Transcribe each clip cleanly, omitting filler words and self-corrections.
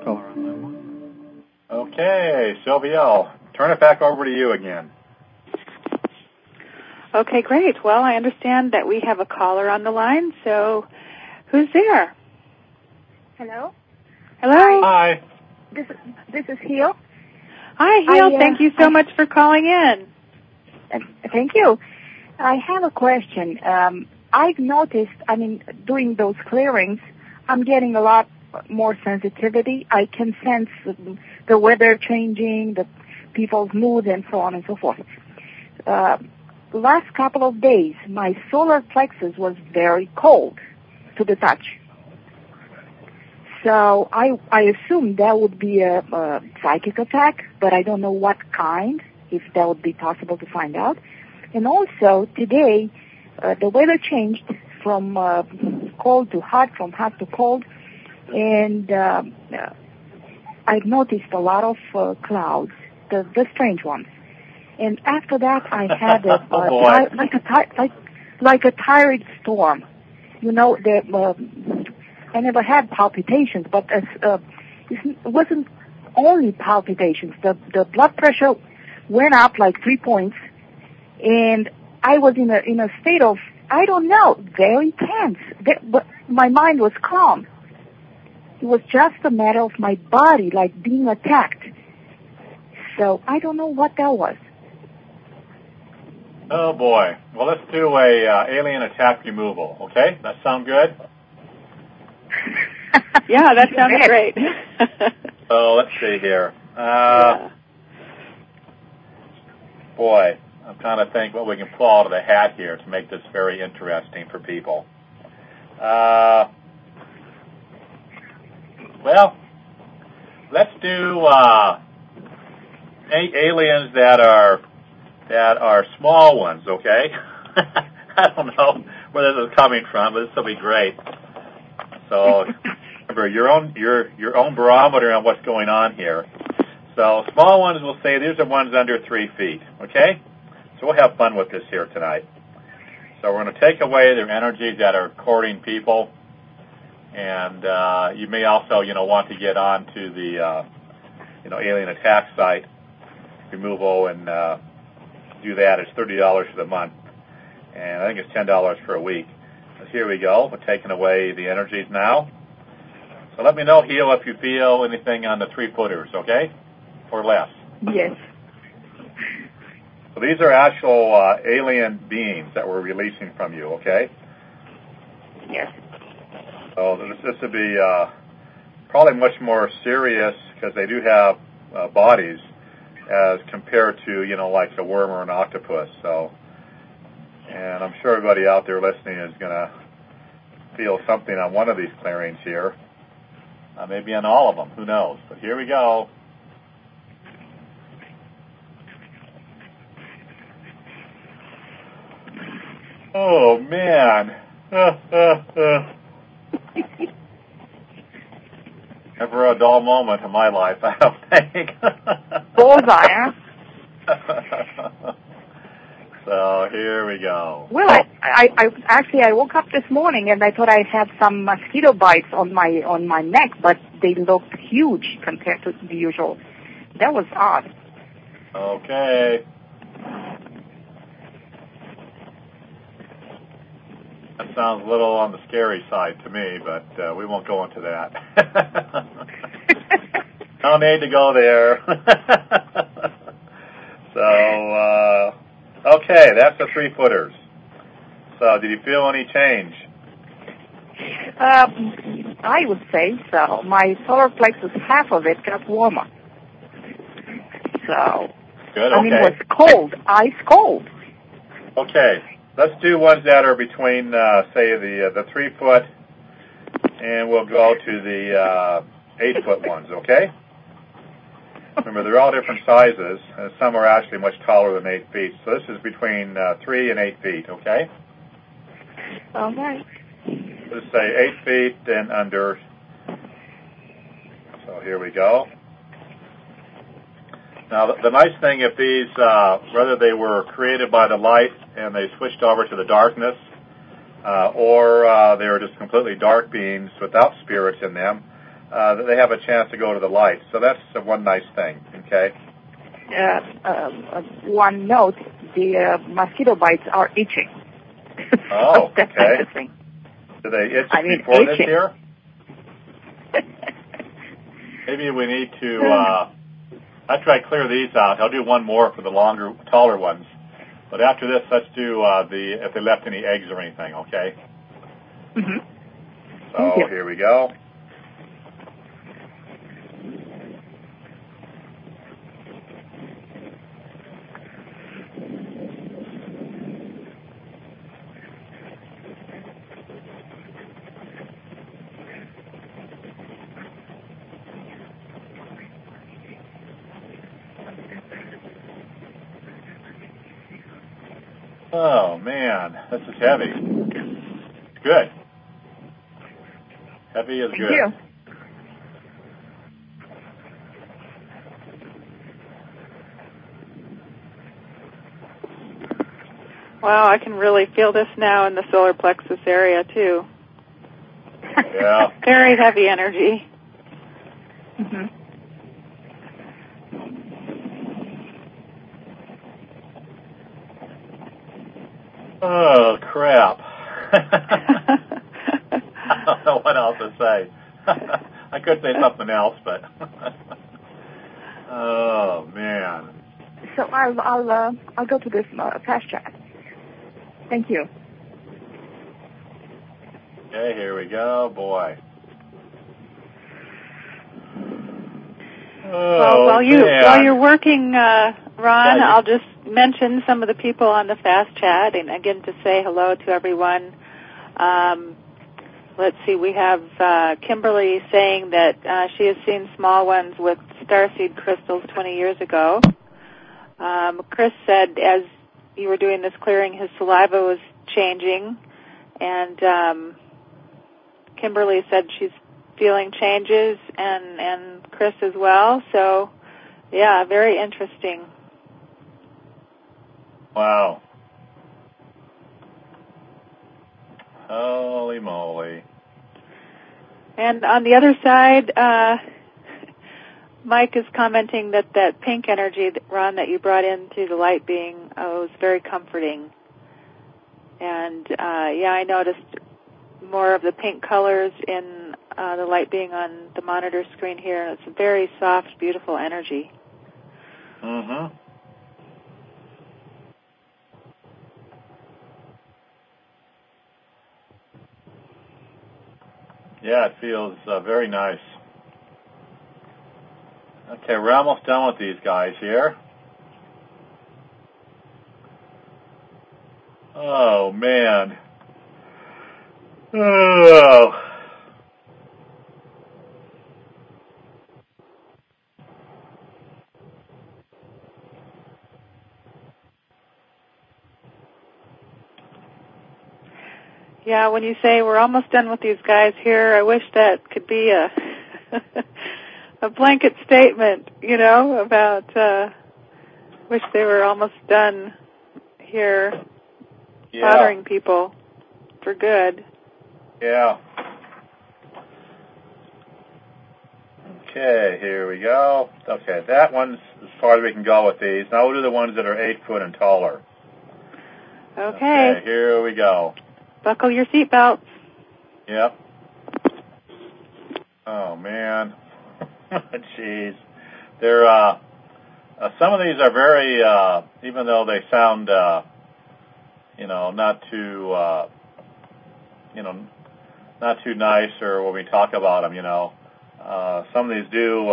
Caller on line 1. Okay, Sylvia, turn it back over to you again. Okay, great. Well, I understand that we have a caller on the line, so who's there? Hello? Hello? Hi. This is Hill. Hi, Hill. Thank you so much for calling in. Thank you. I have a question. I've noticed, doing those clearings, I'm getting a lot more sensitivity. I can sense the weather changing, the people's mood, and so on and so forth. The last couple of days, my solar plexus was very cold to the touch. So I assume that would be a psychic attack, but I don't know what kind, if that would be possible to find out. And also, today, the weather changed from cold to hot, from hot to cold, and I've noticed a lot of clouds, the strange ones. And after that, I had like a thyroid storm. You know, I never had palpitations, but it wasn't only palpitations. The blood pressure went up like 3 points, and I was in a state of, I don't know, very tense. But my mind was calm. It was just a matter of my body like being attacked. So I don't know what that was. Oh boy. Well, let's do a alien attack removal. Okay, that sound good? Yeah, that sounds great. So let's see here. Boy, I'm trying to think what we can pull out of the hat here to make this very interesting for people. Well, let's do aliens that are small ones, okay? I don't know where this is coming from, but this will be great. So remember your own barometer on what's going on here. So small ones will say these are ones under 3 feet, okay? So we'll have fun with this here tonight. So we're going to take away their energies that are courting people, and you may also, want to get onto the, alien attack site removal and do that. It's $30 for the month, and I think it's $10 for a week. So here we go. We're taking away the energies now. So let me know, Heel, if you feel anything on the 3-footers, okay? Or less. Yes. So these are actual alien beings that we're releasing from you, okay? Yes. So this would be probably much more serious because they do have bodies as compared to, like a worm or an octopus. So, and I'm sure everybody out there listening is going to feel something on one of these clearings here. Maybe on all of them. Who knows? But here we go. Oh, man. Never a dull moment in my life, I don't think. Bullseye, huh? So here we go. Well, I woke up this morning and I thought I had some mosquito bites on my neck, but they looked huge compared to the usual. That was odd. Okay. That sounds a little on the scary side to me, but we won't go into that. No need to go there. So, okay, that's the 3-footers. So, did you feel any change? I would say so. My solar plexus, half of it got warmer. So, good. Okay. it was cold, ice cold. Okay, let's do ones that are between, say, the 3-foot, and we'll go to the 8-foot ones. Okay. Remember, they're all different sizes, and some are actually much taller than 8 feet. So this is between 3 and 8 feet, okay? All right. Let's say 8 feet and under. So here we go. Now, the nice thing, if these, whether they were created by the light and they switched over to the darkness, or they were just completely dark beings without spirits in them, they have a chance to go to the light. So that's one nice thing. Okay. One note: the mosquito bites are itching. Oh, so that's okay. interesting. Do they itch before itching. this year? Maybe we need to. After I clear these out, I'll do one more for the longer, taller ones. But after this, let's do if they left any eggs or anything. Okay. Mm-hmm. So here we go. Oh, man, this is heavy. Good. Heavy is good. Thank you. Wow, I can really feel this now in the solar plexus area, too. Yeah. Very heavy energy. Mm-hmm. Oh, crap. I don't know what else to say. I could say something else, but oh, man. So I'll go to this fast chat. Thank you. Okay, here we go, boy. Well, while you're working, Ron, I'll just mention some of the people on the fast chat, and again to say hello to everyone. Let's see, we have Kimberly saying that she has seen small ones with starseed crystals 20 years ago. Chris said as you were doing this clearing, his saliva was changing, and Kimberly said she's feeling changes, and Chris as well. So, yeah, very interesting. Wow. Holy moly. And on the other side, Mike is commenting that pink energy, Ron, that you brought into the light being was very comforting. And, I noticed more of the pink colors in the light being on the monitor screen here. It's a very soft, beautiful energy. Mm-hmm. Yeah, it feels very nice. Okay, we're almost done with these guys here. Oh, man. Oh. Yeah, when you say we're almost done with these guys here, I wish that could be a a blanket statement, about wish they were almost done here bothering people for good. Yeah. Okay, here we go. Okay, that one's as far as we can go with these. Now we'll do the ones that are 8 foot and taller. Okay, here we go. Buckle your seatbelts. Yep. Oh, man. Jeez. They're, some of these are very, even though they sound, not too, not too nice or when we talk about them, some of these do,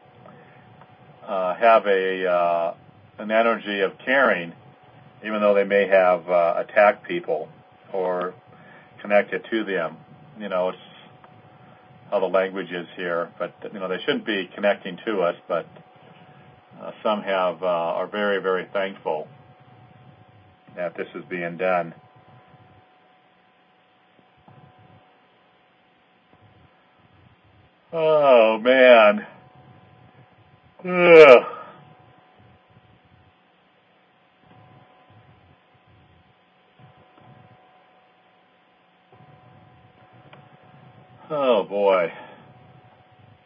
have an energy of caring, even though they may have, attacked people or connected to them. It's how the language is here, but they shouldn't be connecting to us, but some are very, very thankful that this is being done. Oh, man. Ugh. Oh, boy.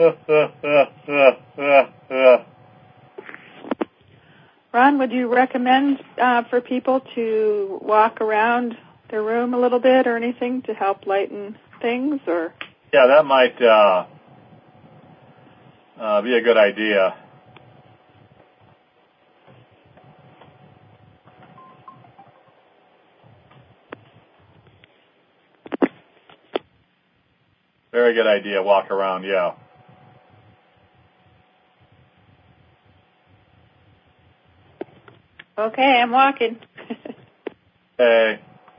Ron, would you recommend for people to walk around their room a little bit or anything to help lighten things? Or Yeah, that might be a good idea. Very good idea. Walk around, yeah. Okay, I'm walking. Hey.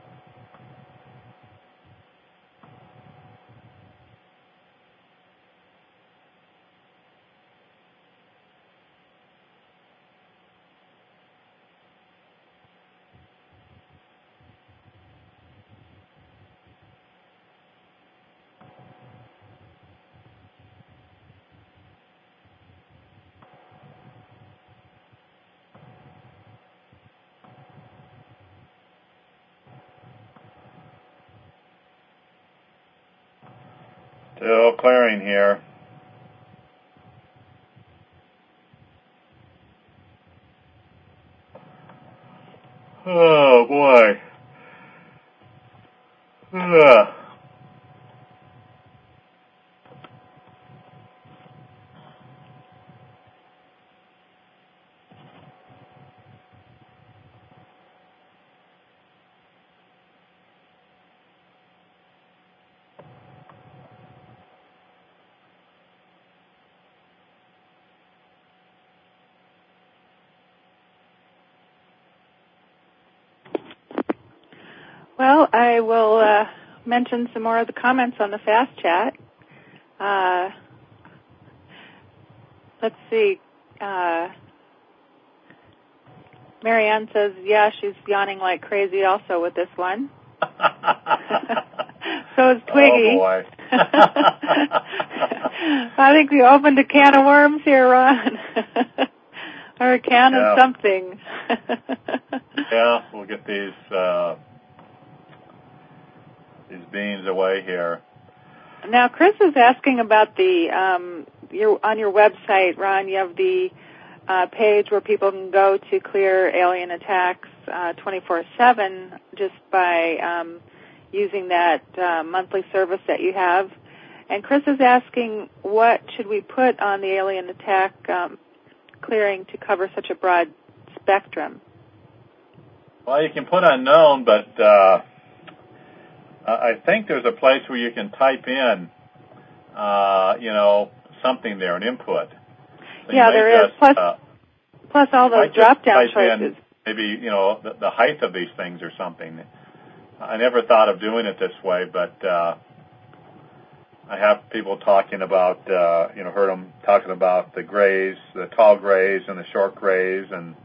Still clearing here. Oh, boy. Ugh. Well, I will mention some more of the comments on the fast chat. Let's see. Marianne says, yeah, she's yawning like crazy also with this one. So is Twiggy. Oh, boy. I think we opened a can of worms here, Ron. Or a can of something. Yeah, we'll get these beans away here. Now, Chris is asking about the on your website, Ron. You have the page where people can go to clear alien attacks 24/7 just by using that monthly service that you have. And Chris is asking, what should we put on the alien attack clearing to cover such a broad spectrum? Well, you can put unknown, but I think there's a place where you can type in, something there, an input. So yeah, there is. Plus all those drop-down choices. Maybe, the height of these things or something. I never thought of doing it this way, but I have people talking about, heard them talking about the grays, the tall grays and the short grays, and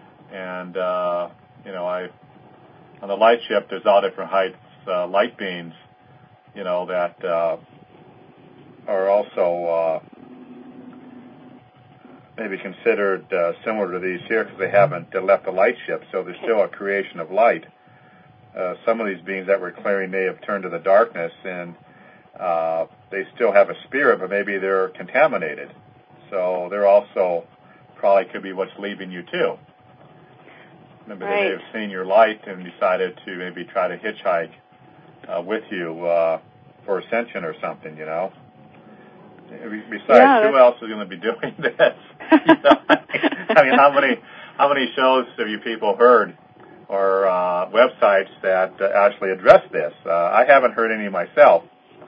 on the light ship, there's all different heights, light beams, that are also maybe considered similar to these here because they haven't left the light ship, so there's still a creation of light. Some of these beams that we're clearing may have turned to the darkness, and they still have a spirit, but maybe they're contaminated. So they're also probably could be what's leaving you too. Maybe they may have seen your light and decided to maybe try to hitchhike with you for ascension or something, Besides, who else is going to be doing this? I mean, how many shows have you people heard or websites that actually address this? I haven't heard any myself,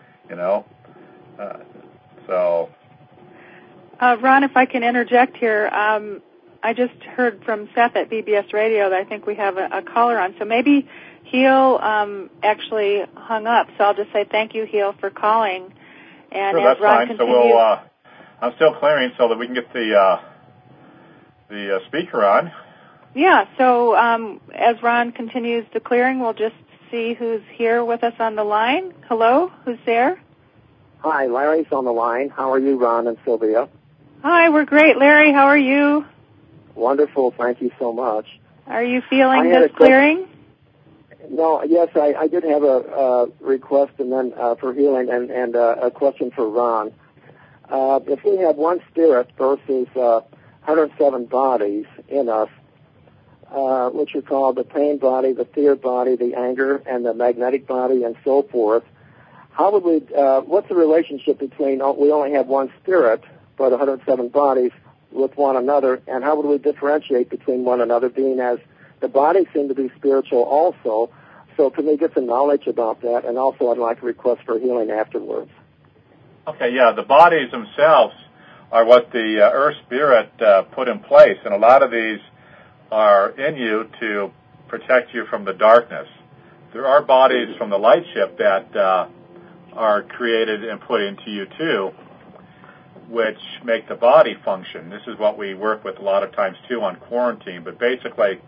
Ron, if I can interject here, I just heard from Seth at BBS Radio that I think we have a caller on. So maybe Heal actually hung up. So I'll just say thank you, Heal, for calling. And sure, that's fine. So I'm still clearing so that we can get the speaker on. Yeah. So as Ron continues the clearing, we'll just see who's here with us on the line. Hello, who's there? Hi, Larry's on the line. How are you, Ron and Sylvia? Hi, we're great. Larry, how are you? Wonderful. Thank you so much. Are you feeling this clearing? No, yes, I did have a request and then for healing and a question for Ron. if we have one spirit versus 107 bodies in us, which are called the pain body, the fear body, the anger, and the magnetic body, and so forth, how would we? What's the relationship between we only have one spirit but 107 bodies with one another, and how would we differentiate between one another, being as the bodies seem to be spiritual also? So can we get some knowledge about that? And also I'd like a request for healing afterwards. Okay, yeah, the bodies themselves are what the Earth Spirit put in place, and a lot of these are in you to protect you from the darkness. There are bodies from the light ship that are created and put into you too, which make the body function. This is what we work with a lot of times too on quarantine, but basically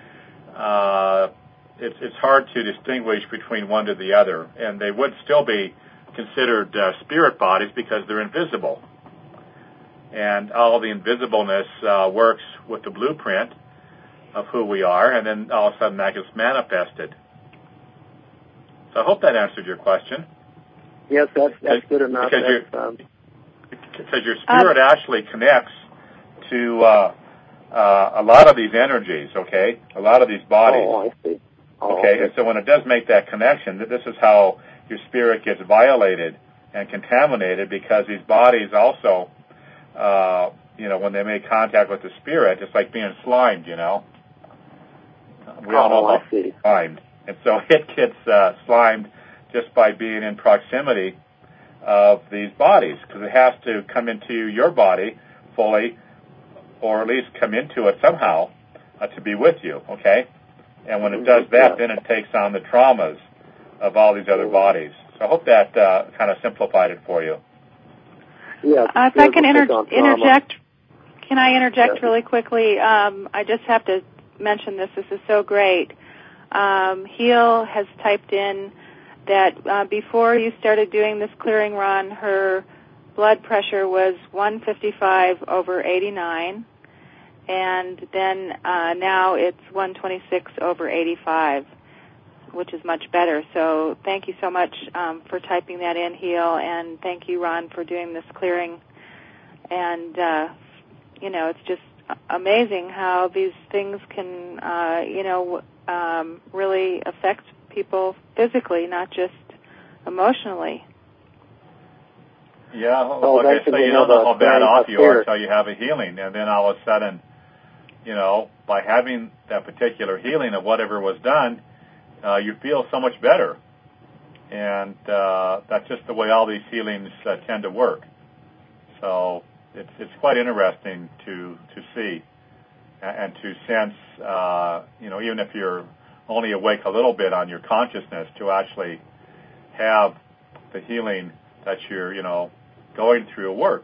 it's hard to distinguish between one to the other, and they would still be considered spirit bodies because they're invisible. And all the invisibleness works with the blueprint of who we are, and then all of a sudden that gets manifested. So I hope that answered your question. Yes, that's good enough. Because your spirit actually connects to a lot of these energies, okay? A lot of these bodies. Oh, I see. Okay, and so when it does make that connection, this is how your spirit gets violated and contaminated, because these bodies also, when they make contact with the spirit, it's like being slimed, We all know how slimed. And so it gets slimed just by being in proximity of these bodies, because it has to come into your body fully, or at least come into it somehow to be with you, okay? And when it does that, then it takes on the traumas of all these other bodies. So I hope that kind of simplified it for you. Yeah. If I can interject, can I interject really quickly? I just have to mention this. This is so great. Heal has typed in that before you started doing this clearing run, her blood pressure was 155/89, and then now it's 126/85, which is much better. So thank you so much for typing that in, Heal, and thank you, Ron, for doing this clearing. And, it's just amazing how these things can, really affect people physically, not just emotionally. Yeah, okay, so you don't know how bad off you are until you have a healing, and then all of a sudden, by having that particular healing of whatever was done, you feel so much better. And that's just the way all these healings tend to work. So it's quite interesting to see and to sense, even if you're only awake a little bit on your consciousness, to actually have the healing that you're, going through work,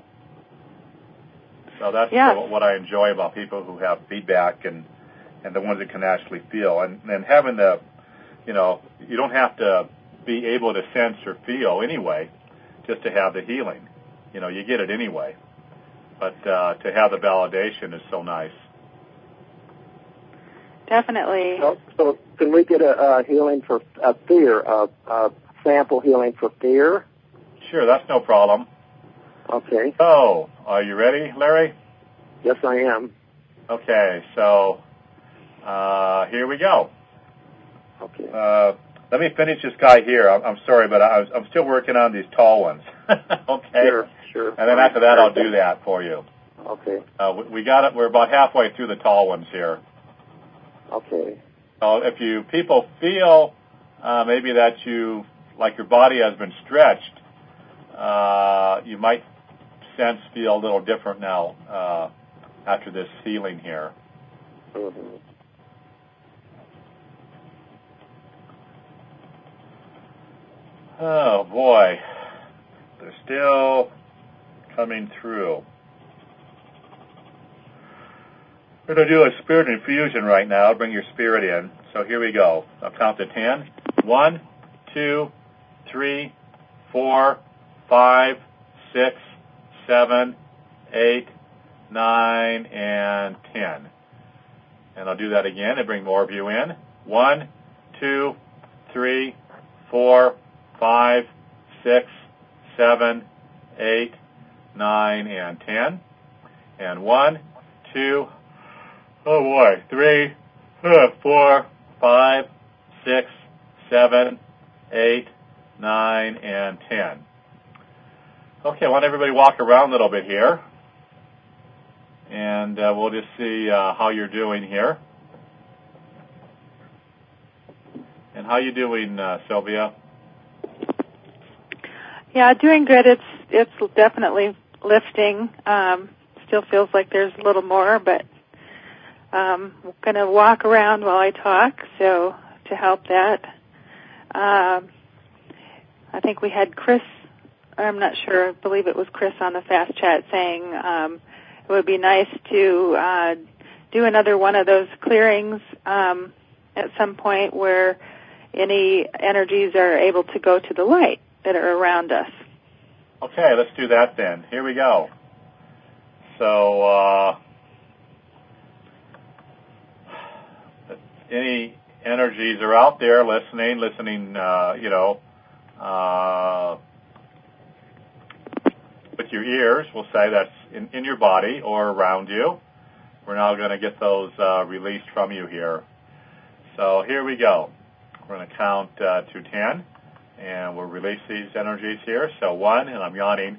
So that's what I enjoy about people who have feedback and the ones that can actually feel. And then having you don't have to be able to sense or feel anyway just to have the healing. You get it anyway. But to have the validation is so nice. Definitely. So can we get a healing for fear, a sample healing for fear? Sure, that's no problem. Okay. So, are you ready, Larry? Yes, I am. Okay, so here we go. Okay. Let me finish this guy here. I'm sorry, but I'm still working on these tall ones. Okay? Sure. And then after that, I'll do that for you. Okay. We got it. We're about halfway through the tall ones here. Okay. So if people feel maybe that like your body has been stretched, you might feel a little different now after this healing here. Mm-hmm. Oh boy, they're still coming through. We're going to do a spirit infusion right now. Bring your spirit in. So here we go. I'll count to 10. 1, 2, 3, 4, 5, 6, 7, 8, 9, and 10. And I'll do that again and bring more of you in. 1, 2, 3, 4, 5, 6, 7, 8, 9, and 10. And 1, 2, 3, 4, 5, 6, 7, 8, 9, and 10. Okay, I want everybody to walk around a little bit here. And we'll just see how you're doing here. And how you doing, Sylvia? Yeah, doing good. It's definitely lifting. Still feels like there's a little more, but I'm going to walk around while I talk, so to help that. I think we had Chris, I'm not sure, I believe it was Chris on the Fast Chat saying it would be nice to do another one of those clearings at some point where any energies are able to go to the light that are around us. Okay, let's do that then. Here we go. So, any energies are out there listening, with your ears, we'll say that's in your body or around you. We're now going to get those released from you here. So here we go. We're going to count to 10, and we'll release these energies here. So 1, and I'm yawning.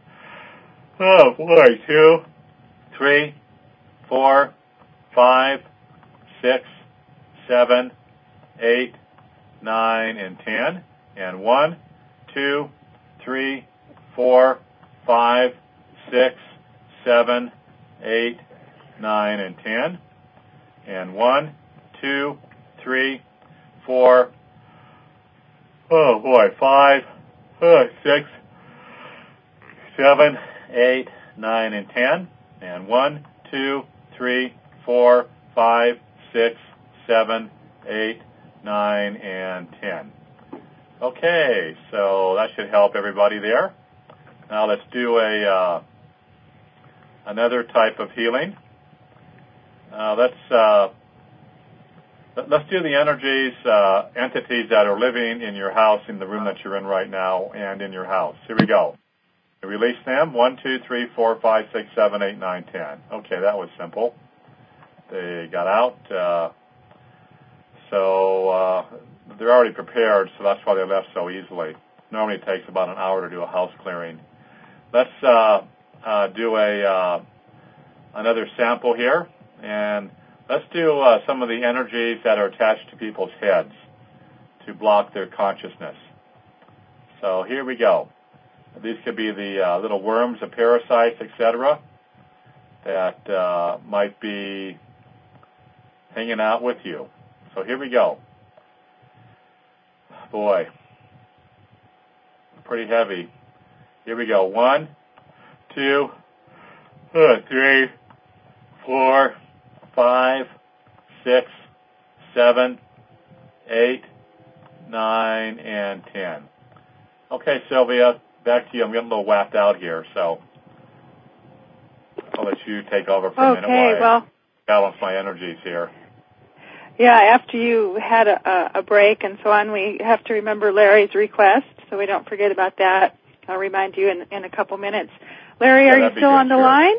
2, 3, 4, 5, 6, 7, 8, 9, and 10. And 1, 2, 3, 4, 5, 6, 7, 8, 9, and 10. And 1, 2, 3, 4, 5, 6, 7, 8, 9, and 10. And 1, 2, 3, 4, 5, 6, 7, 8, 9, and 10. Okay, so that should help everybody there. Now let's do another type of healing. Let's do the energies, entities that are living in your house, in the room that you're in right now, and in your house. Here we go. Release them. 1, 2, 3, 4, 5, 6, 7, 8, 9, 10. Okay, that was simple. They got out. So they're already prepared, so that's why they left so easily. Normally it takes about an hour to do a house clearing. Let's do another sample here, and let's do some of the energies that are attached to people's heads to block their consciousness. So here we go. These could be the little worms, the parasites, etc., that might be hanging out with you. So here we go. Boy, pretty heavy. Here we go. 1, 2, 3, 4, 5, 6, 7, 8, 9, and 10. Okay, Sylvia, back to you. I'm getting a little whacked out here, so I'll let you take over for a minute while I balance my energies here. Yeah, after you had a break and so on, we have to remember Larry's request, so we don't forget about that. I'll remind you in a couple minutes. Larry, are you still on the line?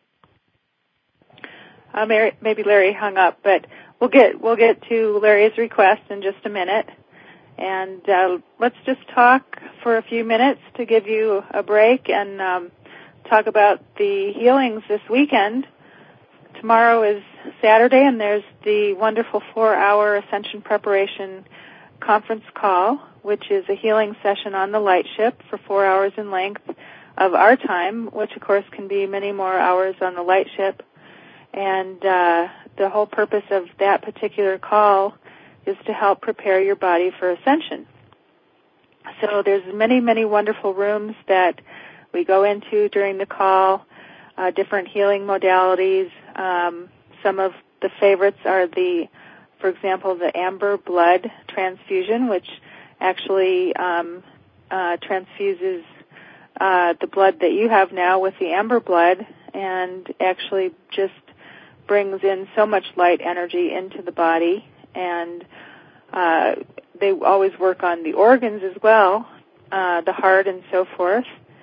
Maybe Larry hung up, but we'll get to Larry's request in just a minute. And let's just talk for a few minutes to give you a break and talk about the healings this weekend. Tomorrow is Saturday, and there's the wonderful 4-hour Ascension Preparation conference call, which is a healing session on the light ship for 4 hours in length of our time, which, of course, can be many more hours on the light ship. And the whole purpose of that particular call is to help prepare your body for ascension. So there's many, many wonderful rooms that we go into during the call, different healing modalities. Some of the favorites are for example, the amber blood transfusion, which actually transfuses the blood that you have now with the amber blood and actually just brings in so much light energy into the body. And they always work on the organs as well, the heart and so forth.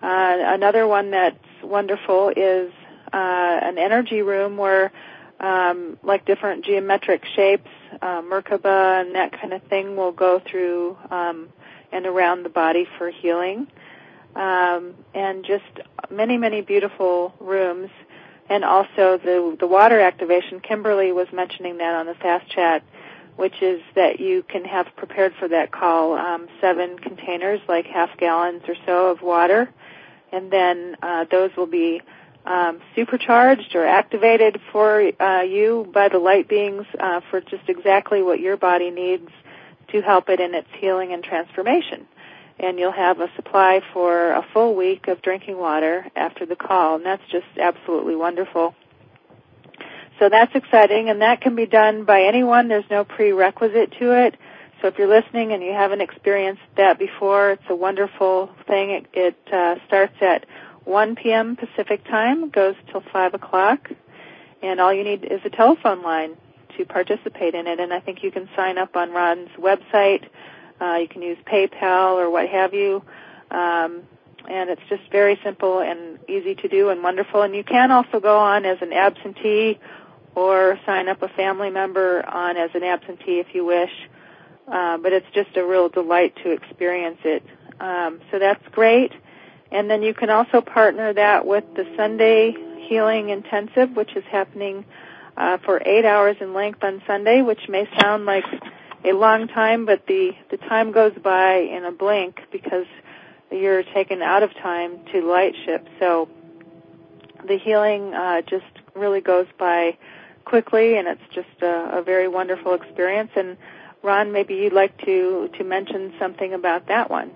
Another one that's wonderful is an energy room where like different geometric shapes, Merkaba and that kind of thing will go through and around the body for healing. And just many, many beautiful rooms. And also the water activation. Kimberly was mentioning that on the Fast Chat, which is that you can have prepared for that call 7 containers, like half gallons or so of water. And then those will be supercharged or activated for you by the light beings for just exactly what your body needs to help it in its healing and transformation. And you'll have a supply for a full week of drinking water after the call, and that's just absolutely wonderful. So that's exciting, and that can be done by anyone. There's no prerequisite to it. So if you're listening and you haven't experienced that before, it's a wonderful thing. It starts at 1 p.m. Pacific time, goes till 5 o'clock, and all you need is a telephone line to participate in it. And I think you can sign up on Ron's website. You can use PayPal or what have you. And it's just very simple and easy to do and wonderful. And you can also go on as an absentee or sign up a family member on as an absentee if you wish. But it's just a real delight to experience it. So that's great. And then you can also partner that with the Sunday Healing Intensive, which is happening for 8 hours in length on Sunday, which may sound like a long time, but the time goes by in a blink because you're taken out of time to light ship. So the healing just really goes by quickly, and it's just a very wonderful experience. And Ron, maybe you'd like to mention something about that one.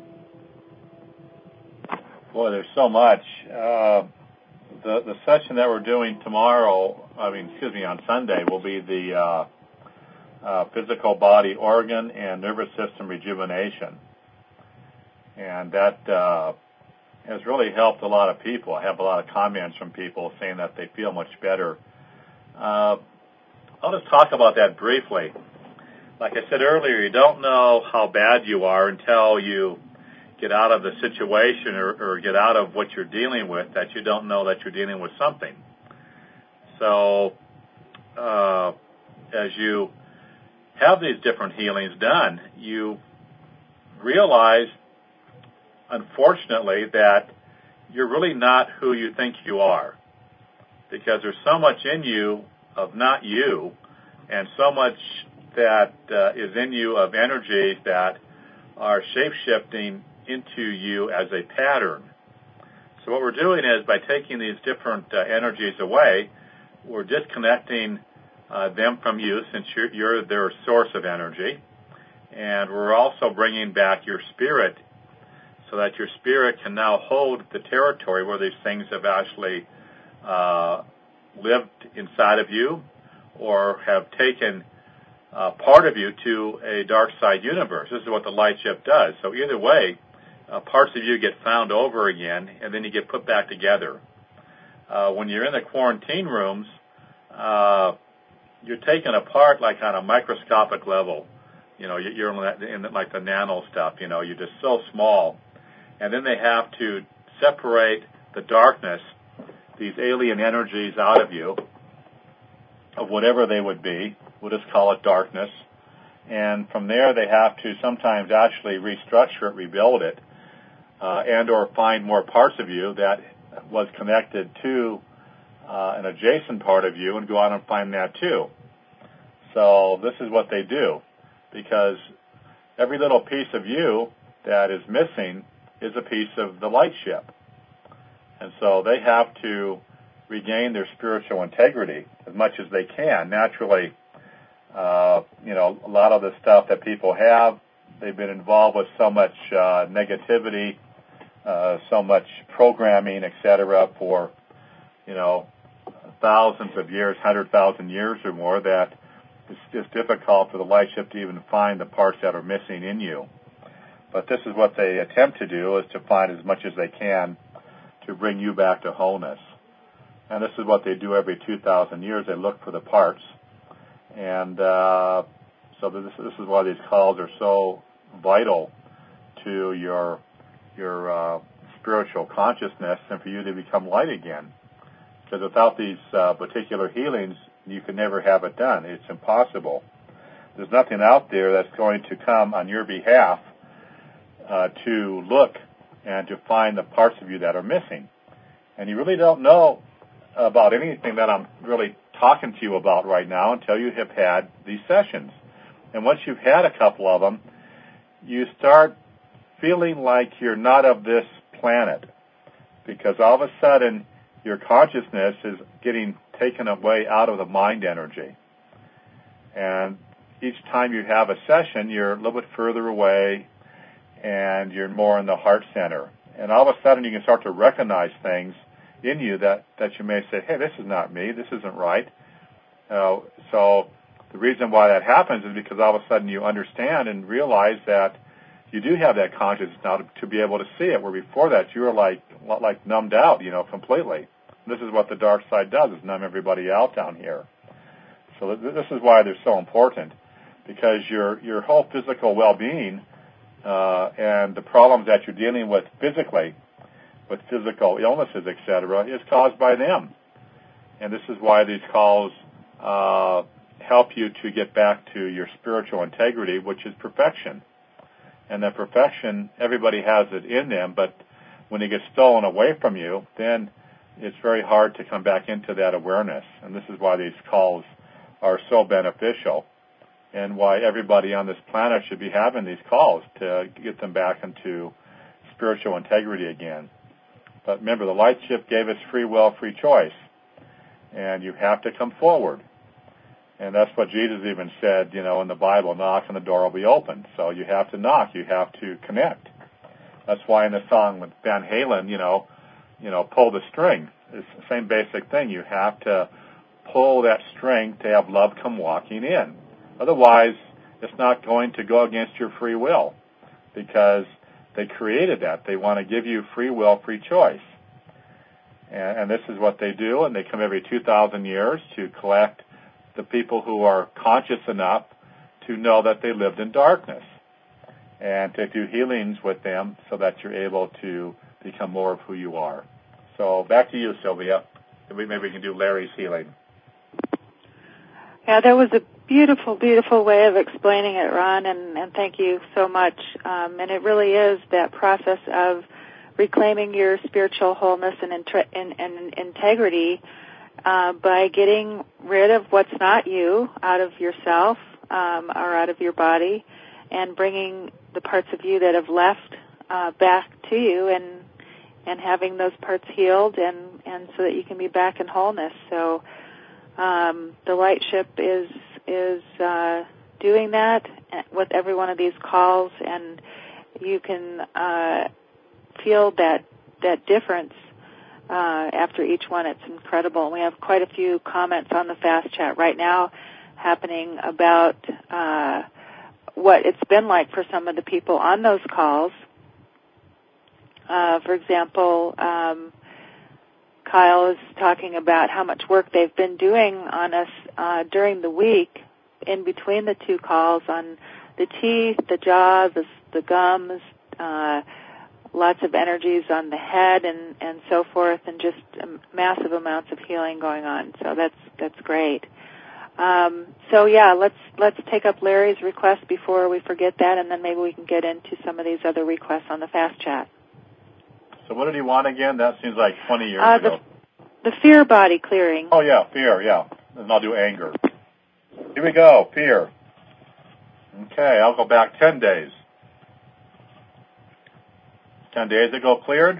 Boy, there's so much. The session that we're doing on Sunday will be the physical body organ and nervous system rejuvenation. And that has really helped a lot of people. I have a lot of comments from people saying that they feel much better. I'll just talk about that briefly. Like I said earlier, you don't know how bad you are until you get out of the situation or get out of what you're dealing with, that you don't know that you're dealing with something. So as you have these different healings done, you realize, unfortunately, that you're really not who you think you are, because there's so much in you of not you, and so much that is in you of energies that are shape-shifting into you as a pattern. So what we're doing is, by taking these different energies away, we're disconnecting them from you, since you're their source of energy. And we're also bringing back your spirit, so that your spirit can now hold the territory where these things have actually lived inside of you, or have taken part of you to a dark side universe. This is what the light ship does. So either way, parts of you get found over again, and then you get put back together. When you're in the quarantine rooms, you're taken apart like on a microscopic level. You know, you're in like the nano stuff. You know, you're just so small. And then they have to separate the darkness, these alien energies, out of you, of whatever they would be. We'll just call it darkness. And from there, they have to sometimes actually restructure it, rebuild it, and or find more parts of you that was connected to an adjacent part of you, and go out and find that too. So this is what they do, because every little piece of you that is missing is a piece of the light ship. And so they have to regain their spiritual integrity as much as they can. Naturally, a lot of the stuff that people have, they've been involved with so much negativity, so much programming, etc., for, thousands of years, 100,000 years or more, that it's just difficult for the light ship to even find the parts that are missing in you. But this is what they attempt to do, is to find as much as they can to bring you back to wholeness. And this is what they do every 2,000 years. They look for the parts. And so this is why these calls are so vital to your spiritual consciousness and for you to become light again. Because without these particular healings, you can never have it done. It's impossible. There's nothing out there that's going to come on your behalf to look and to find the parts of you that are missing. And you really don't know about anything that I'm really talking to you about right now until you have had these sessions. And once you've had a couple of them, you start feeling like you're not of this planet, because all of a sudden your consciousness is getting taken away out of the mind energy. And each time you have a session, you're a little bit further away and you're more in the heart center. And all of a sudden you can start to recognize things in you that you may say, hey, this is not me, this isn't right. So the reason why that happens is because all of a sudden you understand and realize that you do have that consciousness now to be able to see it, where before that you were like numbed out, completely. This is what the dark side does, is numb everybody out down here. So this is why they're so important, because your whole physical well-being and the problems that you're dealing with physically, with physical illnesses, etc., is caused by them. And this is why these calls help you to get back to your spiritual integrity, which is perfection. And that perfection, everybody has it in them, but when it gets stolen away from you, then it's very hard to come back into that awareness. And this is why these calls are so beneficial, and why everybody on this planet should be having these calls to get them back into spiritual integrity again. But remember, the light ship gave us free will, free choice, and you have to come forward. And that's what Jesus even said, in the Bible, knock and the door will be opened. So you have to knock, you have to connect. That's why in the song with Van Halen, pull the string. It's the same basic thing. You have to pull that string to have love come walking in. Otherwise, it's not going to go against your free will, because they created that. They want to give you free will, free choice. And this is what they do, and they come every 2,000 years to collect the people who are conscious enough to know that they lived in darkness, and to do healings with them so that you're able to become more of who you are. So back to you, Sylvia. Maybe we can do Larry's healing. Yeah, that was a beautiful, beautiful way of explaining it, Ron, and thank you so much. And it really is that process of reclaiming your spiritual wholeness and integrity by getting rid of what's not you out of yourself or out of your body, and bringing the parts of you that have left back to you, and having those parts healed, and so that you can be back in wholeness. So the light ship is doing that with every one of these calls, and you can feel that difference after each one. It's incredible. And we have quite a few comments on the Fast Chat right now happening about what it's been like for some of the people on those calls. For example, Kyle is talking about how much work they've been doing on us during the week in between the two calls on the teeth, the jaw, the gums, lots of energies on the head and so forth, and just massive amounts of healing going on. So that's great. So yeah, let's take up Larry's request before we forget that, and then maybe we can get into some of these other requests on the Fast Chat. So what did he want again? That seems like 20 years ago. The fear body clearing. Oh yeah, fear, yeah. And I'll do anger. Here we go, fear. Okay, I'll go back 10 days. 10 days ago cleared.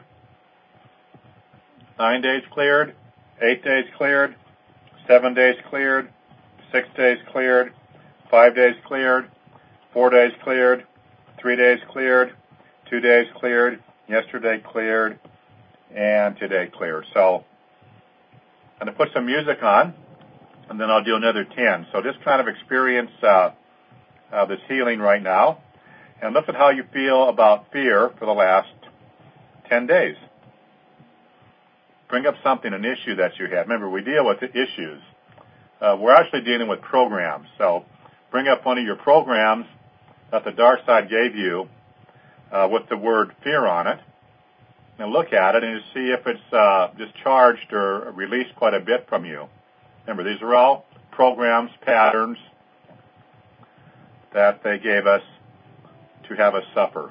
9 days cleared. 8 days cleared. 7 days cleared. 6 days cleared. 5 days cleared. 4 days cleared. 3 days cleared. 2 days cleared. Yesterday cleared. And today cleared. So I'm going to put some music on, and then I'll do another 10. So just kind of experience this healing right now, and look at how you feel about fear for the last 10 days. Bring up something, an issue that you had. Remember, we deal with the issues. We're actually dealing with programs. So bring up one of your programs that the dark side gave you with the word fear on it, and look at it and see if it's discharged or released quite a bit from you. Remember, these are all programs, patterns that they gave us to have us suffer.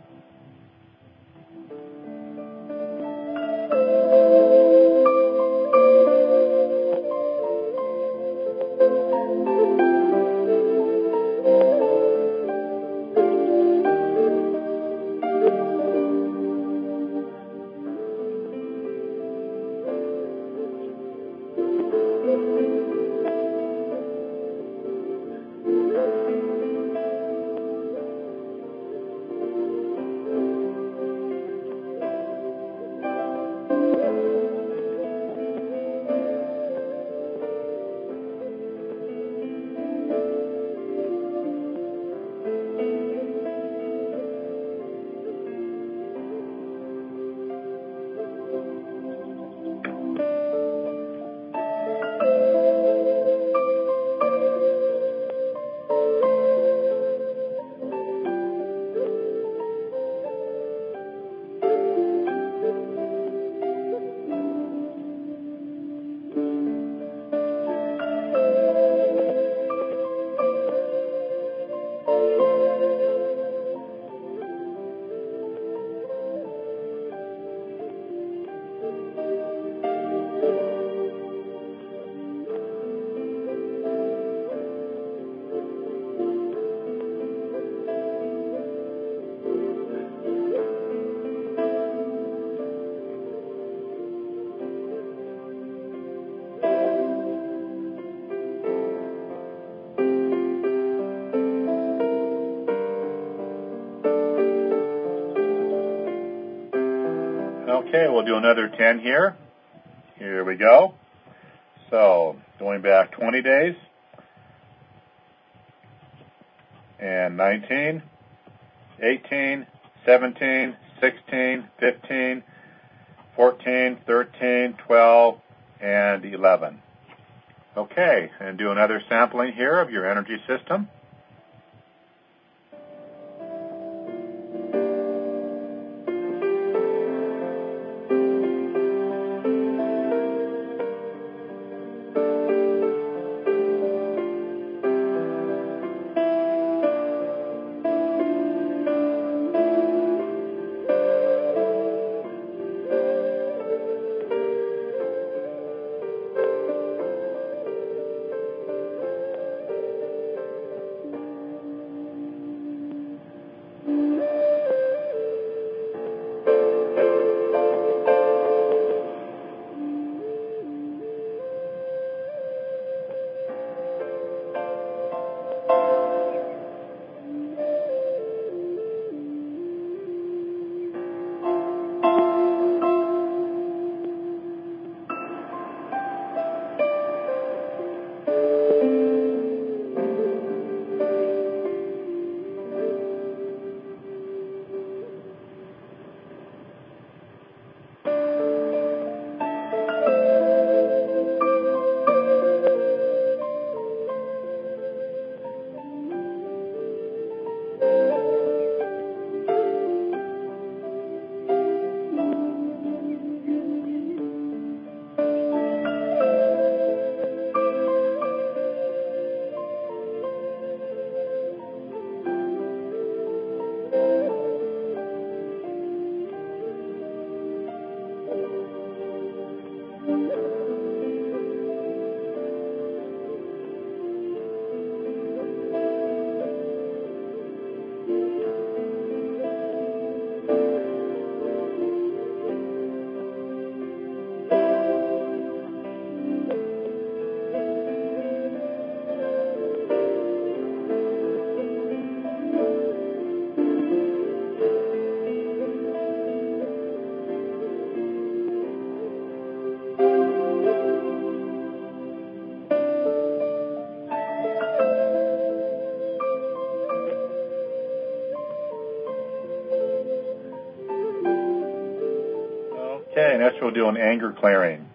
Okay, we'll do another 10 here. Here we go. So, going back 20 days. And 19, 18, 17, 16, 15, 14, 13, 12, and 11. Okay, and do another sampling here of your energy system. Okay, next we'll do an anger clearing.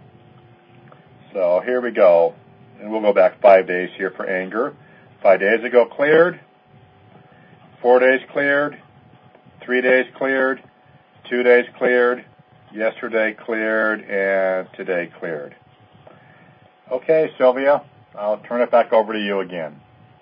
So here we go. And we'll go back 5 days here for anger. 5 days ago cleared, 4 days cleared, 3 days cleared, 2 days cleared, yesterday cleared, and today cleared. Okay, Sylvia, I'll turn it back over to you again.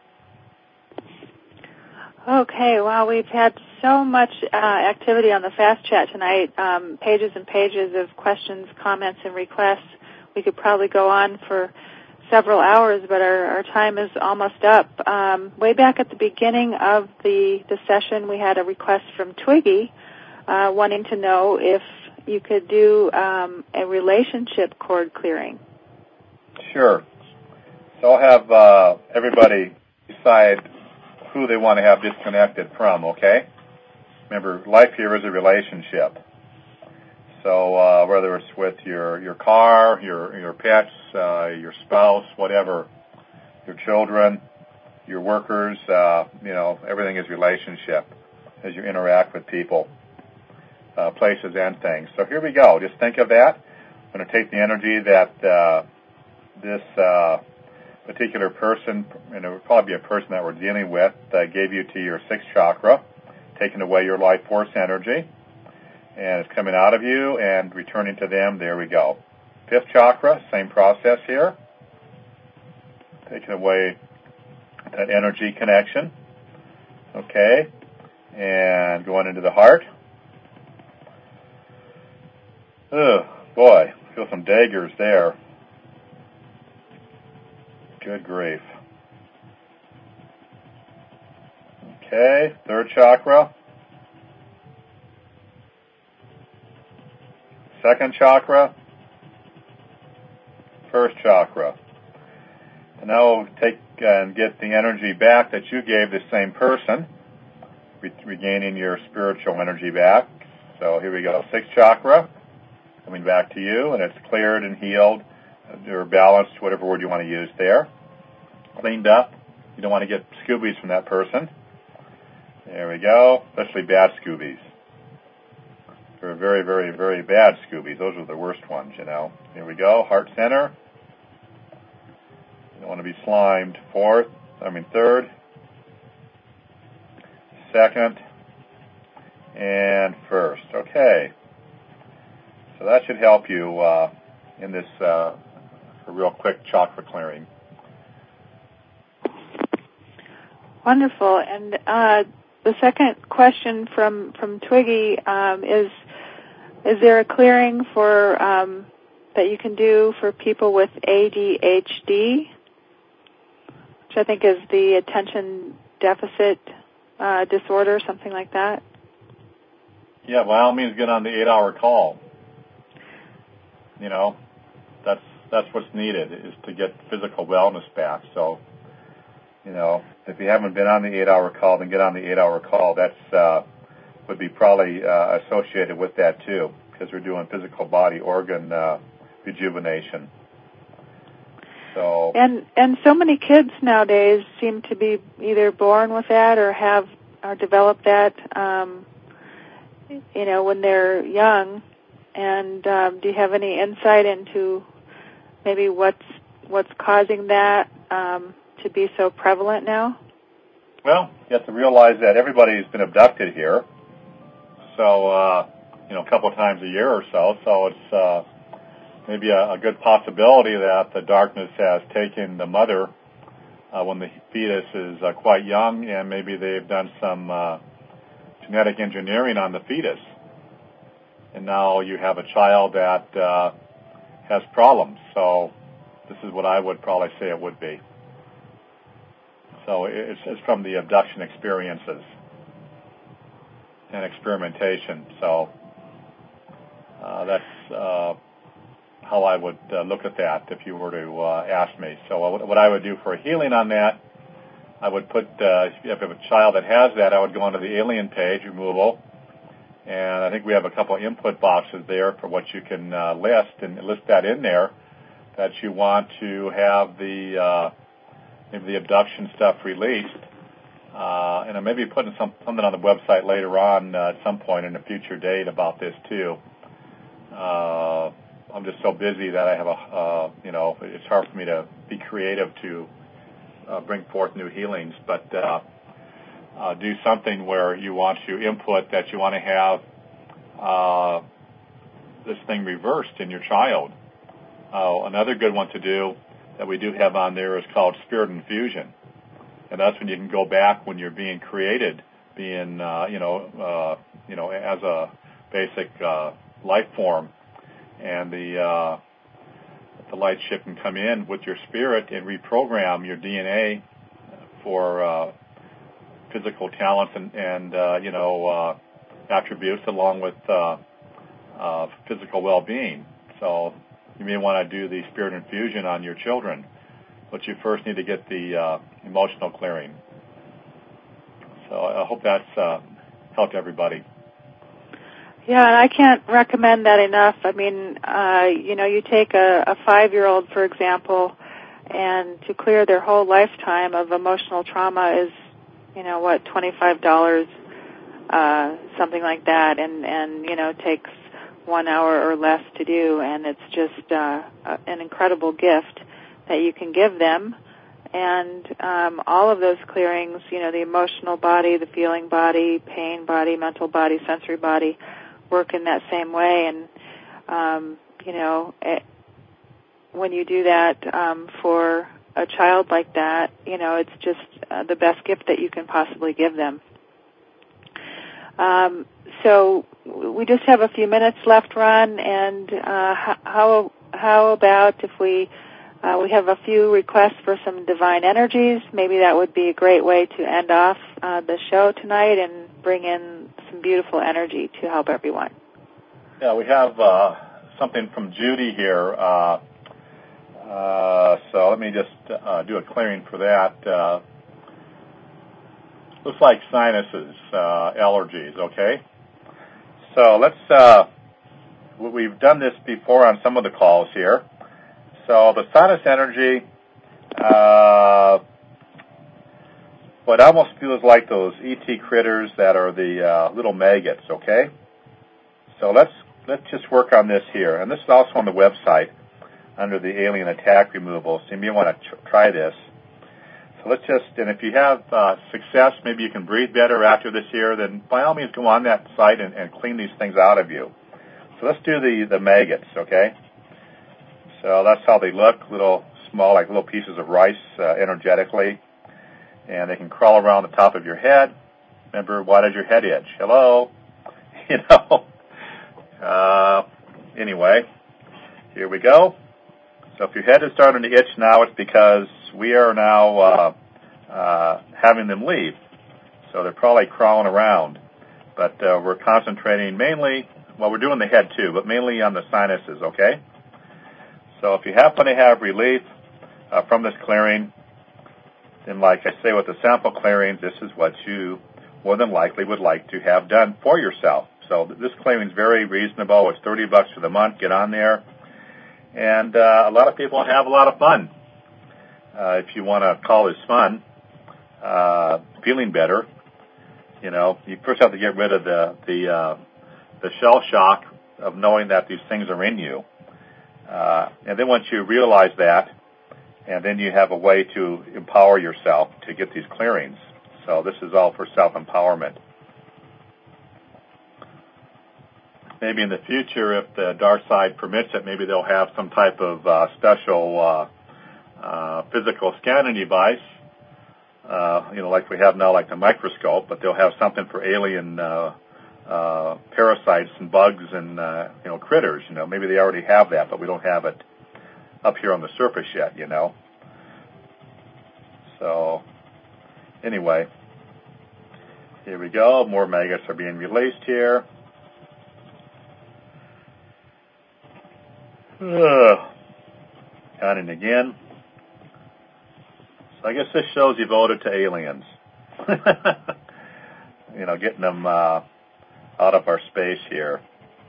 Okay, well, we've had so much activity on the Fast Chat tonight, pages and pages of questions, comments, and requests. We could probably go on for several hours, but our time is almost up. Way back at the beginning of the session, we had a request from Twiggy wanting to know if you could do a relationship cord clearing. Sure. So I'll have everybody decide who they want to have disconnected from, okay? Remember, life here is a relationship. So whether it's with your car, your pets, your spouse, whatever, your children, your workers, everything is relationship as you interact with people, places, and things. So here we go. Just think of that. I'm going to take the energy that this particular person, and it would probably be a person that we're dealing with, gave you to your sixth chakra, taking away your life force energy, and it's coming out of you and returning to them. There we go. Fifth chakra, same process here, taking away that energy connection, okay, and going into the heart. Oh, boy, feel some daggers there. Good grief. Okay, third chakra. Second chakra. First chakra. And now we'll take and get the energy back that you gave the same person, regaining your spiritual energy back. So here we go. Sixth chakra, coming back to you, and it's cleared and healed, or balanced, whatever word you want to use there. Cleaned up. You don't want to get Scoobies from that person. There we go. Especially bad Scoobies. They're very, very, very bad Scoobies. Those are the worst ones, Here we go. Heart center. You don't want to be slimed. Third. Second. And first. Okay. So that should help you in this a real quick chakra clearing. Wonderful. And the second question from Twiggy is there a clearing for that you can do for people with ADHD, which I think is the attention deficit disorder, something like that? Yeah, by all means, get on the 8-hour call. That's what's needed, is to get physical wellness back. So, if you haven't been on the 8-hour call, then get on the 8-hour call. That's would be probably associated with that too, because we're doing physical body organ rejuvenation. So and so many kids nowadays seem to be either born with that or have or developed that, when they're young. And do you have any insight into maybe what's causing that to be so prevalent now? Well, you have to realize that everybody's been abducted here. So, a couple of times a year or so. So it's maybe a good possibility that the darkness has taken the mother when the fetus is quite young, and maybe they've done some genetic engineering on the fetus. And now you have a child that has problems. So this is what I would probably say it would be. So it's from the abduction experiences and experimentation. So that's how I would look at that if you were to ask me. So what I would do for a healing on that, I would put, if you have a child that has that, I would go onto the alien page, removal, and I think we have a couple of input boxes there for what you can list, and list that in there, that you want to have the maybe the abduction stuff released. And I may be putting something on the website later on at some point in a future date about this too. I'm just so busy that I have it's hard for me to be creative to bring forth new healings, but do something where you want to input that you want to have this thing reversed in your child. Another good one to do that we do have on there is called Spirit Infusion, and that's when you can go back when you're being created, being as a basic life form, and the light ship can come in with your spirit and reprogram your DNA for physical talents and attributes along with physical well-being. So you may want to do the spirit infusion on your children, but you first need to get the emotional clearing. So I hope that's helped everybody. Yeah, and I can't recommend that enough. I mean, you take a 5-year-old, for example, and to clear their whole lifetime of emotional trauma is, $25, something like that, and takes 1 hour or less to do, and it's just an incredible gift that you can give them. And all of those clearings, the emotional body, the feeling body, pain body, mental body, sensory body, work in that same way. And, when you do that for a child like that, it's just the best gift that you can possibly give them. So we just have a few minutes left, Ron, and how about if we have a few requests for some divine energies? Maybe that would be a great way to end off the show tonight and bring in some beautiful energy to help everyone. Yeah, we have something from Judy here. So let me just do a clearing for that. Looks like sinuses, allergies, okay? So let's, we've done this before on some of the calls here. So the sinus energy, what almost feels like those ET critters that are the little maggots, okay? So let's just work on this here. And this is also on the website under the alien attack removal, so you may want to try this. So let's just, and if you have success, maybe you can breathe better after this here, then by all means go on that site and clean these things out of you. So let's do the maggots, okay? So that's how they look, little small, like little pieces of rice energetically. And they can crawl around the top of your head. Remember, wide as your head itch. Hello? Anyway, here we go. So if your head is starting to itch now, it's because we are now having them leave. So they're probably crawling around. But we're concentrating mainly, well, we're doing the head too, but mainly on the sinuses, okay? So if you happen to have relief from this clearing, then like I say with the sample clearings, this is what you more than likely would like to have done for yourself. So this clearing is very reasonable. It's $30 for the month. Get on there. And a lot of people have a lot of fun. If you want to call this fun, feeling better, you first have to get rid of the shell shock of knowing that these things are in you. And then once you realize that, and then you have a way to empower yourself to get these clearings. So this is all for self-empowerment. Maybe in the future, if the dark side permits it, maybe they'll have some type of special physical scanning device, like we have now, like the microscope, but they'll have something for alien parasites and bugs and, critters. Maybe they already have that, but we don't have it up here on the surface yet, So, anyway, here we go. More maggots are being released here. Counting again. So I guess this shows you voted to aliens. Getting them out of our space here.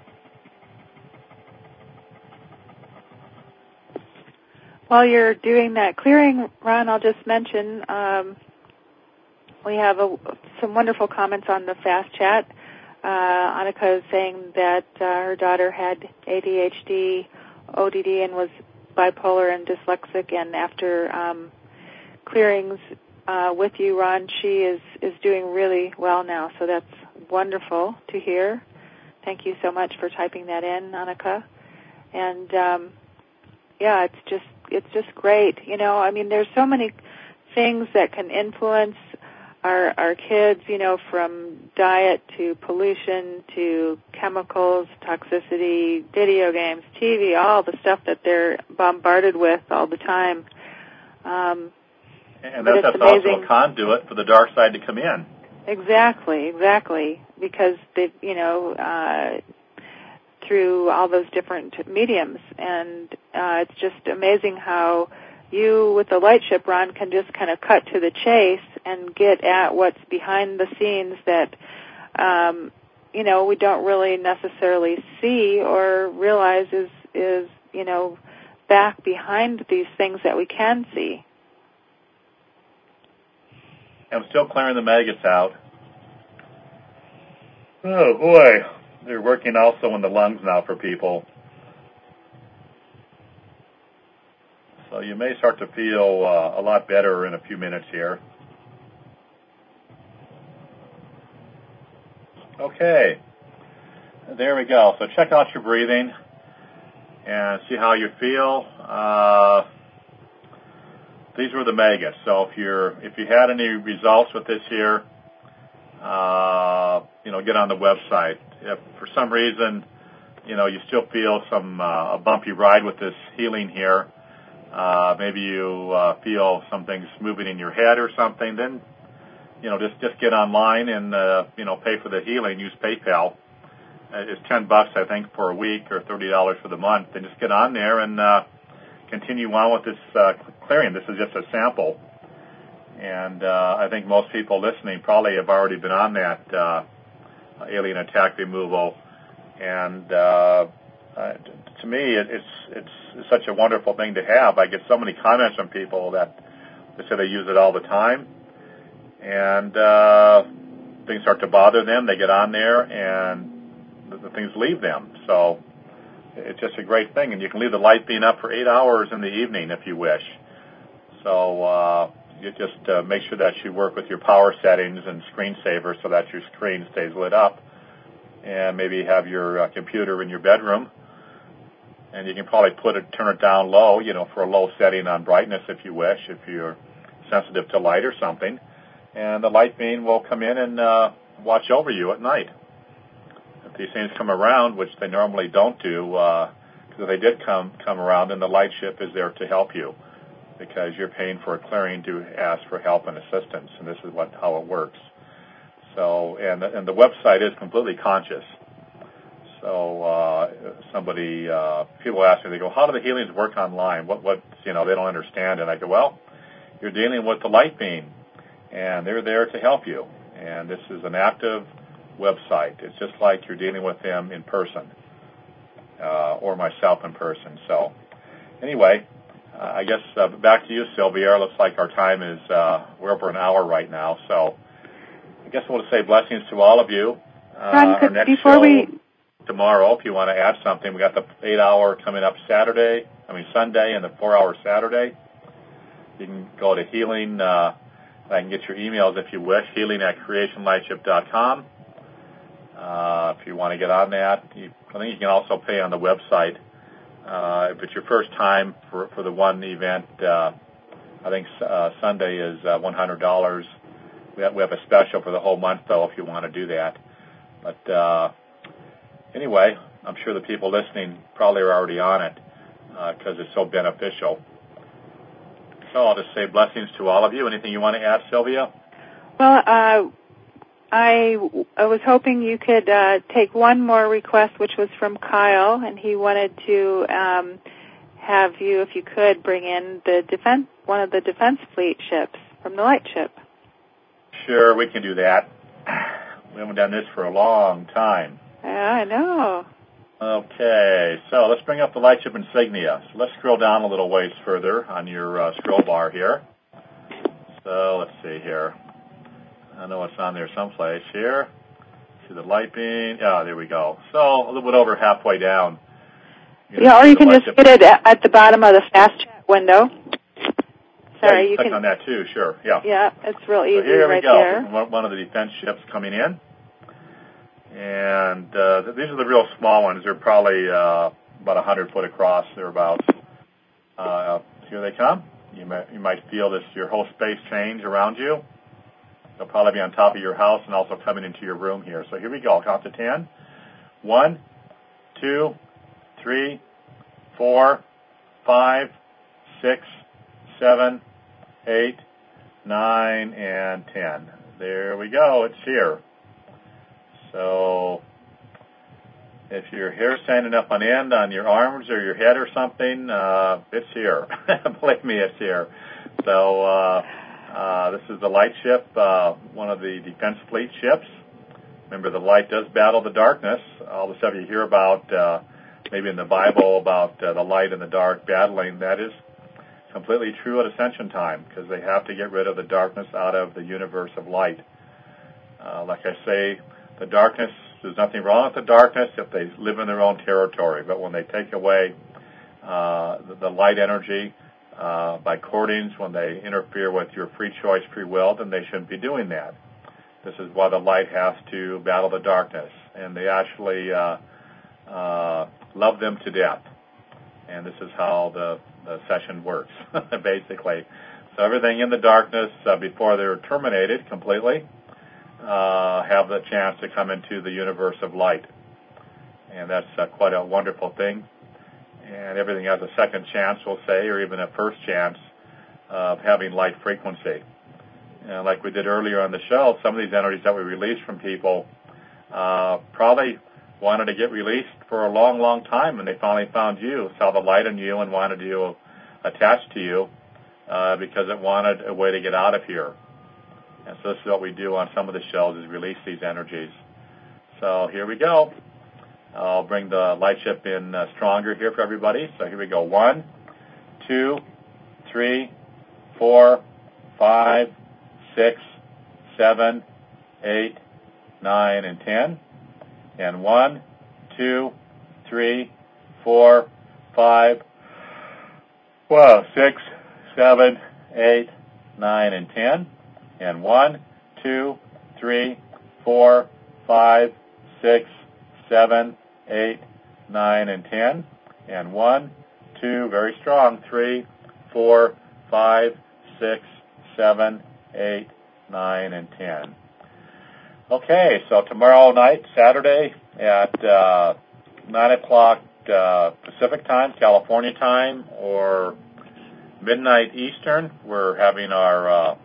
While you're doing that clearing, Ron, I'll just mention we have some wonderful comments on the fast chat. Annika is saying that her daughter had ADHD, ODD, and was bipolar and dyslexic, and after clearings with you, Ron, she is doing really well now. So that's wonderful to hear. Thank you so much for typing that in, Annika. And it's just great. You know, I mean, there's so many things that can influence our kids, you know, from diet to pollution to chemicals, toxicity, video games, TV, all the stuff that they're bombarded with all the time. And that's also a conduit for the dark side to come in. Exactly, because they, you know, through all those different mediums, and it's just amazing how you, with the light ship, Ron, can just kind of cut to the chase and get at what's behind the scenes that, you know, we don't really necessarily see or realize is, you know, back behind these things that we can see. I'm still clearing the maggots out. Oh, boy. They're working also in the lungs now for people. So you may start to feel a lot better in a few minutes here. Okay. There we go. So check out your breathing and see how you feel. These were the maggots. So if you had any results with this here, you know, get on the website. If for some reason, you know, you still feel a bumpy ride with this healing here, maybe you feel some things moving in your head or something, then, you know, just get online and, you know, pay for the healing. Use PayPal. It's $10, I think, for a week or $30 for the month. Then just get on there and continue on with this clearing. This is just a sample. And I think most people listening probably have already been on that alien attack removal. And to me, it's such a wonderful thing to have. I get so many comments from people that they say they use it all the time. And things start to bother them. They get on there, and the things leave them. So it's just a great thing. And you can leave the light beam up for 8 hours in the evening if you wish. So you just make sure that you work with your power settings and screensaver so that your screen stays lit up. And maybe have your computer in your bedroom. And you can probably turn it down low, you know, for a low setting on brightness if you wish, if you're sensitive to light or something. And the light beam will come in and watch over you at night. If these things come around, which they normally don't do, because if they did come around, then the light ship is there to help you, because you're paying for a clearing to ask for help and assistance, and this is how it works. So, and the website is completely conscious. So people ask me, they go, how do the healings work online? What you know, they don't understand. And I go, well, you're dealing with the light beam, and they're there to help you. And this is an active website. It's just like you're dealing with them in person, or myself in person. So anyway, I guess back to you, Sylvia. It looks like our time is, we're over an hour right now. So I guess we'll say blessings to all of you. Our next show tomorrow, if you want to add something, we got the 8-hour coming up Sunday, and the 4-hour Saturday. You can go to healing. I can get your emails if you wish, healing@creationlightship.com. If you want to get on that, I think you can also pay on the website. If it's your first time for the one event, I think Sunday is $100. We have a special for the whole month, though, if you want to do that. But anyway, I'm sure the people listening probably are already on it because it's so beneficial. So I'll just say blessings to all of you. Anything you want to add, Sylvia? Well, I was hoping you could take one more request, which was from Kyle, and he wanted to have you, if you could, bring in one of the defense fleet ships from the light ship. Sure, we can do that. We haven't done this for a long time. Yeah, I know. Okay, so let's bring up the light ship insignia. So let's scroll down a little ways further on your scroll bar here. So let's see here. I know it's on there someplace here. See the light beam. Yeah, there we go. So a little bit over halfway down. Yeah, or you can just get it at the bottom of the fast chat window. Sorry, yeah, you can click on that too, sure. Yeah. Yeah, it's real easy so here right we go. there. One of the defense ships coming in. And these are the real small ones. They're probably about 100 foot across, thereabouts. Here they come. You might feel this, your whole space change around you. They'll probably be on top of your house and also coming into your room here. So here we go. I'll count to 10. 1, 2, 3, 4, 5, 6, 7, 8, 9, and 10. There we go. It's here. So if your hair's standing up on end on your arms or your head or something, it's here. Believe me, it's here. So this is the light ship, one of the Defense Fleet ships. Remember, the light does battle the darkness. All the stuff you hear about, maybe in the Bible, about the light and the dark battling, that is completely true at Ascension time, because they have to get rid of the darkness out of the universe of light. Like I say, the darkness, there's nothing wrong with the darkness if they live in their own territory, but when they take away the light energy by courtings, when they interfere with your free choice, free will, then they shouldn't be doing that. This is why the light has to battle the darkness, and they actually love them to death. And this is how the session works, basically. So everything in the darkness, before they're terminated completely, have the chance to come into the universe of light. And that's quite a wonderful thing. And everything has a second chance, we'll say, or even a first chance of having light frequency. And like we did earlier on the show, some of these energies that we released from people probably wanted to get released for a long, long time, and they finally found you, saw the light in you, and wanted you attached to you because it wanted a way to get out of here. And so this is what we do on some of the shows, is release these energies. So here we go. I'll bring the light ship in stronger here for everybody. So here we go. 1, 2, 3, 4, 5, 6, 7, 8, 9, and 10. And 1, 2, 3, 4, 5, 6, 7, 8, 9, and 10. And 1, 2, 3, 4, 5, 6, 7, 8, 9, and 10. And 1, 2, very strong, 3, 4, 5, 6, 7, 8, 9, and 10. Okay, so tomorrow night, Saturday, at 9 o'clock Pacific time, California time, or midnight Eastern, we're having our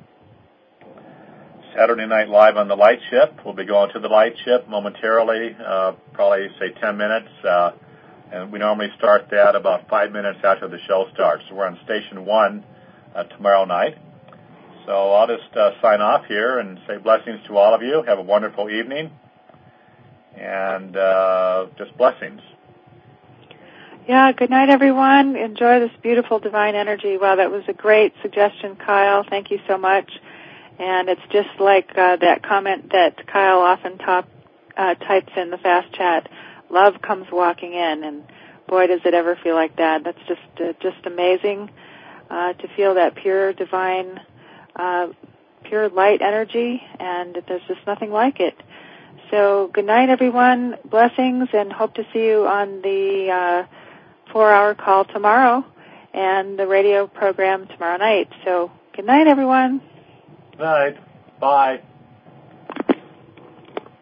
Saturday Night Live on the light ship. We'll be going to the light ship momentarily, probably, say, 10 minutes, and we normally start that about 5 minutes after the show starts. So we're on Station 1 tomorrow night. So I'll just sign off here and say blessings to all of you. Have a wonderful evening, and just blessings. Yeah, good night, everyone. Enjoy this beautiful divine energy. Wow, that was a great suggestion, Kyle. Thank you so much. And it's just like that comment that Kyle often types in the fast chat, love comes walking in, and boy, does it ever feel like that. That's just amazing to feel that pure divine, pure light energy, and there's just nothing like it. So good night, everyone. Blessings, and hope to see you on the 4-hour call tomorrow and the radio program tomorrow night. So good night, everyone. Good night. Bye.